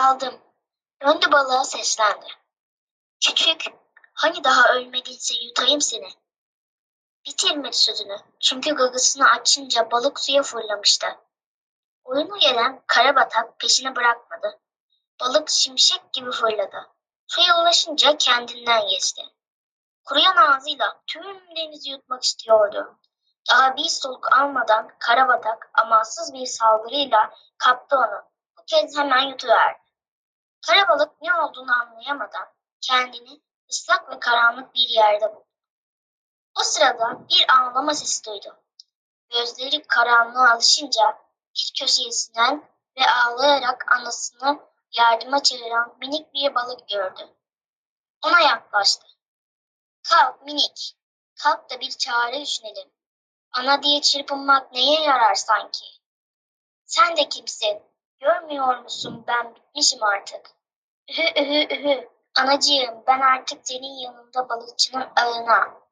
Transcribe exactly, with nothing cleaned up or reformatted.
Aldım. Döndü balığa seslendi. Küçük, hani daha ölmedinse yutayım seni. Bitirmedi sözünü. Çünkü gagasını açınca balık suya fırlamıştı. Oyunu gelen karabatak peşini bırakmadı. Balık şimşek gibi fırladı. Suya ulaşınca kendinden geçti. Kuruyan ağzıyla tüm denizi yutmak istiyordu. Daha bir soluk almadan karabatak amansız bir saldırıyla kaptı onu. Bu kez hemen yutuverdi. Karabalık ne olduğunu anlayamadan kendini ıslak ve karanlık bir yerde buldu. O sırada bir ağlama sesi duydu. Gözleri karanlığa alışınca bir köşesinden ve ağlayarak anasını yardıma çağıran minik bir balık gördü. Ona yaklaştı. Kalk minik, kalk da bir çare düşünelim. Ana diye çırpınmak neye yarar sanki? Sen de kimsin? Görmüyor musun ben bitmişim artık. Ühü ühü ühü. Anacığım ben artık senin yanında balıkçının ağına.